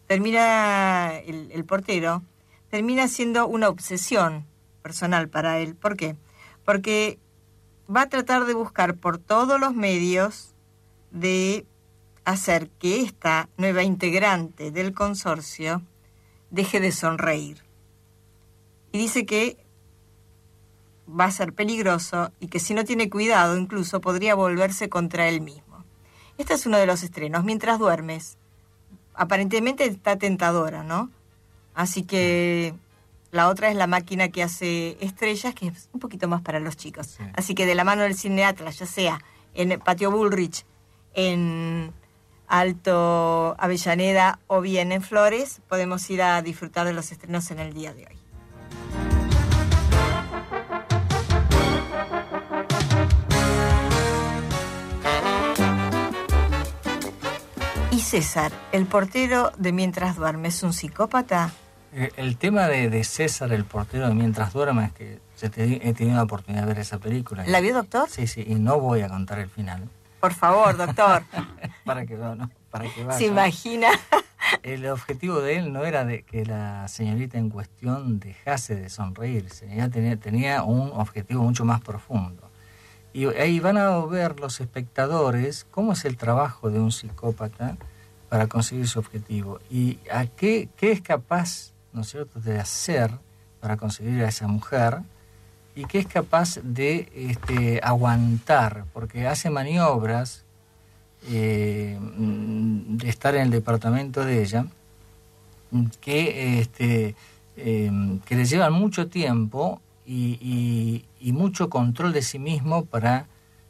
el portero, termina siendo una obsesión personal para él. ¿Por qué? Porque va a tratar de buscar por todos los medios de hacer que esta nueva integrante del consorcio deje de sonreír. Y dice que va a ser peligroso y que si no tiene cuidado incluso podría volverse contra él mismo. Este es uno de los estrenos, Mientras duermes. Aparentemente está tentadora, ¿no? Así que la otra es La máquina que hace estrellas, que es un poquito más para los chicos. Sí. Así que de la mano del Cine Atlas, ya sea en Patio Bullrich, en Alto Avellaneda o bien en Flores, podemos ir a disfrutar de los estrenos en el día de hoy. ¿Y César, el portero de Mientras duerme, es un psicópata? El tema de César, el portero de Mientras duerme, es que he tenido la oportunidad de ver esa película. ¿La vio, doctor? Sí, y no voy a contar el final. Por favor, doctor. para que vaya. ¿Se imagina? El objetivo de él no era de que la señorita en cuestión dejase de sonreírse. Ella tenía un objetivo mucho más profundo. Y ahí van a ver los espectadores cómo es el trabajo de un psicópata para conseguir su objetivo y a qué es capaz, ¿no es cierto?, de hacer para conseguir a esa mujer y qué es capaz de aguantar, porque hace maniobras de estar en el departamento de ella que le llevan mucho tiempo y mucho control de sí mismo para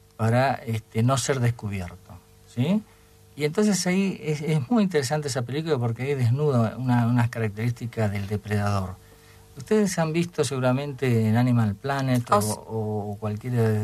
no ser descubierto, ¿sí? Y entonces ahí es muy interesante esa película porque ahí desnuda unas características del depredador. Ustedes han visto seguramente en Animal Planet o cualquiera de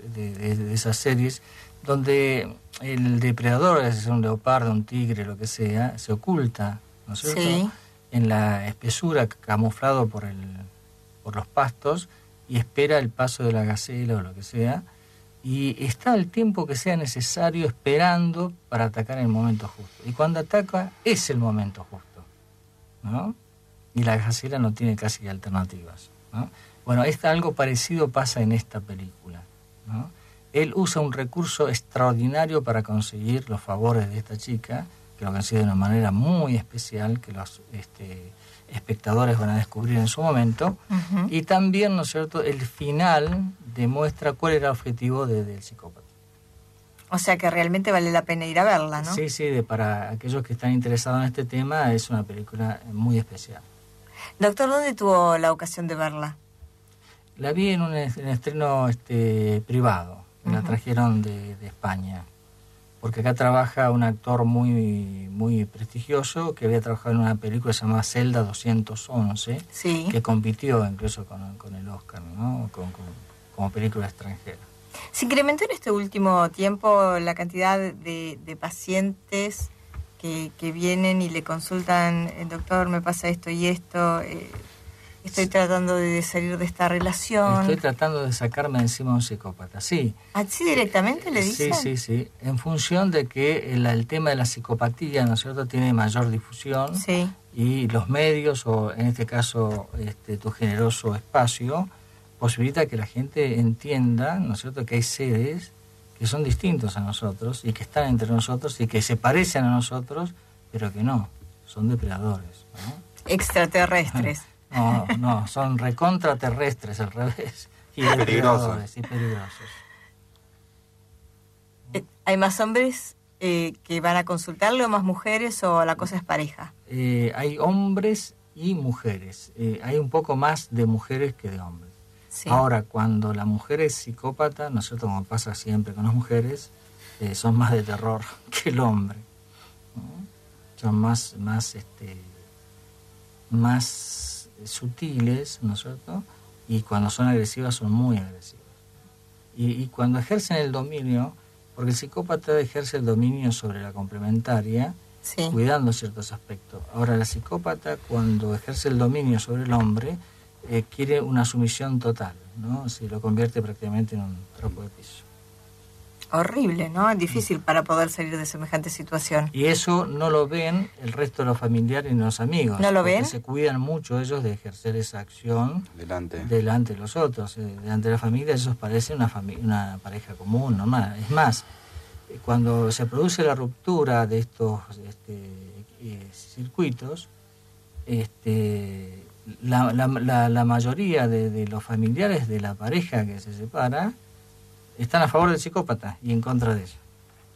esas series donde el depredador, es decir, un leopardo, un tigre, lo que sea, se oculta, ¿no es cierto?, sí, en la espesura, camuflado por los pastos, y espera el paso de la gacela o lo que sea, y está el tiempo que sea necesario esperando para atacar en el momento justo. Y cuando ataca es el momento justo, ¿no? Y la gacela no tiene casi alternativas, ¿no? Bueno, algo parecido pasa en esta película, ¿no? Él usa un recurso extraordinario para conseguir los favores de esta chica, que lo consigue de una manera muy especial, que los espectadores van a descubrir en su momento, uh-huh. Y también, ¿no es cierto?, el final demuestra cuál era el objetivo del psicópata. O sea que realmente vale la pena ir a verla, ¿no? Sí, para aquellos que están interesados en este tema, es una película muy especial. Doctor, ¿dónde tuvo la ocasión de verla? La vi en un estreno privado, uh-huh. La trajeron de España, porque acá trabaja un actor muy, muy prestigioso que había trabajado en una película llamada Celda 211, sí, que compitió incluso con el Oscar, ¿no?, como película extranjera. ¿Se incrementó en este último tiempo la cantidad de pacientes que vienen y le consultan, doctor, me pasa esto y esto, estoy tratando de salir de esta relación? Estoy tratando de sacarme de encima a un psicópata, sí. ¿Así directamente le dicen? Sí. En función de que el tema de la psicopatía, ¿no es cierto?, tiene mayor difusión, sí, y los medios, o en este caso tu generoso espacio, posibilita que la gente entienda, ¿no es cierto?, que hay seres que son distintos a nosotros y que están entre nosotros y que se parecen a nosotros, pero que no, son depredadores, ¿no? Extraterrestres. No, son recontraterrestres al revés. Y peligrosos. ¿Hay más hombres que van a consultarle o más mujeres o la cosa es pareja? Hay hombres y mujeres. Hay un poco más de mujeres que de hombres. Sí. Ahora, cuando la mujer es psicópata, ¿no es cierto?, como pasa siempre con las mujeres, son más de terror que el hombre, ¿no? Son más sutiles, ¿no es cierto?, y cuando son agresivas son muy agresivas. Y cuando ejercen el dominio, porque el psicópata ejerce el dominio sobre la complementaria, sí, cuidando ciertos aspectos. Ahora, la psicópata, cuando ejerce el dominio sobre el hombre, quiere una sumisión total, ¿no? Se lo convierte prácticamente en un trapo de piso. Horrible, ¿no? Es difícil para poder salir de semejante situación. Y eso no lo ven el resto de los familiares ni los amigos. ¿No lo porque ven? se cuidan mucho ellos de ejercer esa acción delante de los otros. Delante de la familia ellos parecen una pareja común, normal. Es más, cuando se produce la ruptura de estos circuitos, la mayoría de los familiares de la pareja que se separa están a favor del psicópata y en contra de ella.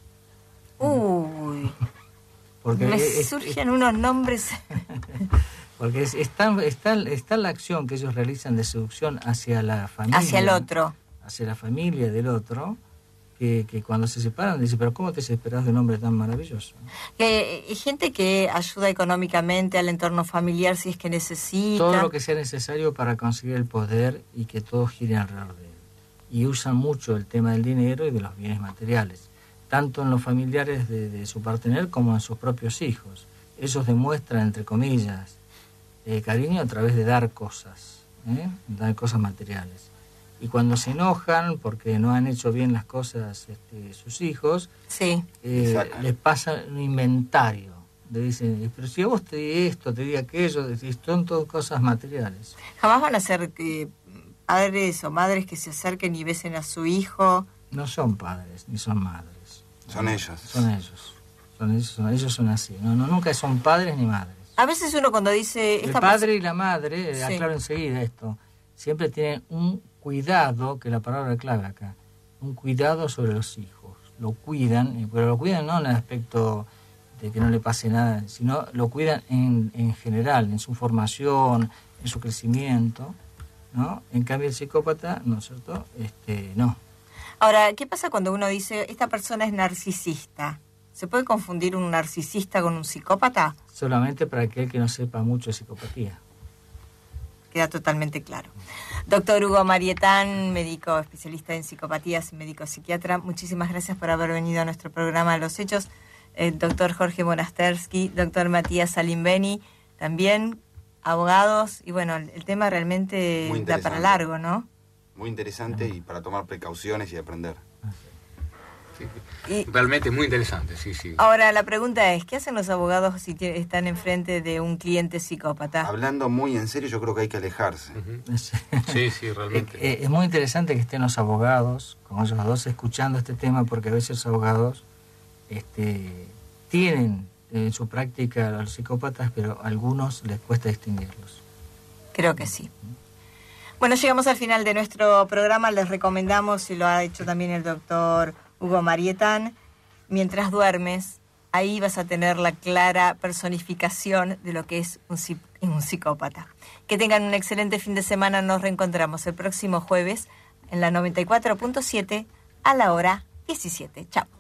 Uy, porque me surgen unos nombres. Porque está la acción que ellos realizan de seducción hacia la familia. Hacia el otro. Hacia la familia del otro, que cuando se separan dice, pero ¿cómo te separas de un hombre tan maravilloso? Hay gente que ayuda económicamente al entorno familiar si es que necesita. Todo lo que sea necesario para conseguir el poder y que todo gire alrededor de él. Y usan mucho el tema del dinero y de los bienes materiales, tanto en los familiares de su partener como en sus propios hijos. Ellos demuestran, entre comillas, cariño a través de dar cosas materiales. Y cuando se enojan porque no han hecho bien las cosas sus hijos, sí. Les pasa un inventario. Le dicen, pero si a vos te di esto, te di aquello, son todas cosas materiales. Jamás van a ser padres o madres que se acerquen y besen a su hijo. No son padres, ni son madres. Son ellos. Ellos son así. Nunca son padres ni madres. A veces uno cuando dice... El padre y la madre, aclaro enseguida esto, siempre tienen un cuidado, que es la palabra clave acá, un cuidado sobre los hijos. Lo cuidan, pero lo cuidan no en el aspecto de que no le pase nada, sino lo cuidan en general, en su formación, en su crecimiento, ¿no? En cambio el psicópata, ¿no es cierto? No. Ahora, ¿qué pasa cuando uno dice, esta persona es narcisista? ¿Se puede confundir un narcisista con un psicópata? Solamente para aquel que no sepa mucho de psicopatía. Queda totalmente claro. Doctor Hugo Marietán, médico especialista en psicopatías y médico psiquiatra, muchísimas gracias por haber venido a nuestro programa Los Hechos. Doctor Jorge Monastersky, doctor Matías Salimbeni, también abogados, y bueno, el tema realmente da para largo, ¿no? Muy interesante y para tomar precauciones y aprender. Sí, realmente muy interesante, sí. Ahora, la pregunta es, ¿qué hacen los abogados si están enfrente de un cliente psicópata? Hablando muy en serio, yo creo que hay que alejarse. Sí, realmente. Es muy interesante que estén los abogados, como ellos dos, escuchando este tema, porque a veces los abogados tienen en su práctica a los psicópatas, pero a algunos les cuesta distinguirlos. Creo que sí. Bueno, llegamos al final de nuestro programa. Les recomendamos, y lo ha hecho también el doctor Hugo Marietán, Mientras duermes, ahí vas a tener la clara personificación de lo que es un psicópata. Que tengan un excelente fin de semana. Nos reencontramos el próximo jueves en la 94.7 a la hora 17. Chao.